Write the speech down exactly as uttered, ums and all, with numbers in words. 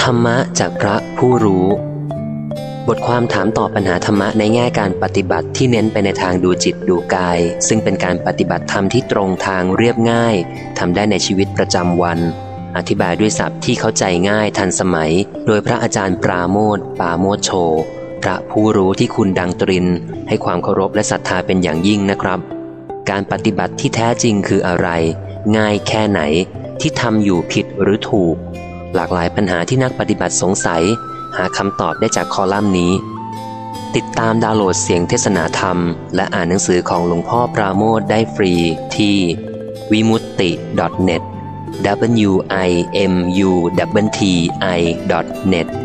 ธรรมะจากพระผู้รู้บทความถามตอบปัญหาธรรมะในแง่การปฏิบัติที่เน้นไปในทางดูจิตดูกายซึ่งเป็นการปฏิบัติธรรมที่ตรงทางเรียบง่ายทำได้ในชีวิตประจำวันอธิบายด้วยศัพท์ที่เข้าใจง่ายทันสมัยโดยพระอาจารย์ปราโมทย์ปาโมทโชพระผู้รู้ที่คุณดังตรินให้ความเคารพและศรัทธาเป็นอย่างยิ่งนะครับการปฏิบัติที่แท้จริงคืออะไรง่ายแค่ไหนที่ทำอยู่ผิดหรือถูกหลากหลายปัญหาที่นักปฏิบัติสงสัยหาคำตอบได้จากคอลัมน์นี้ติดตามดาวน์โหลดเสียงเทศนาธรรมและอ่านหนังสือของหลวงพ่อปราโมทย์ได้ฟรีที่ วิมุตติ ดอท เน็ต ดับเบิลยู ไอ เอ็ม ยู ที ที ไอ ดอท เน็ต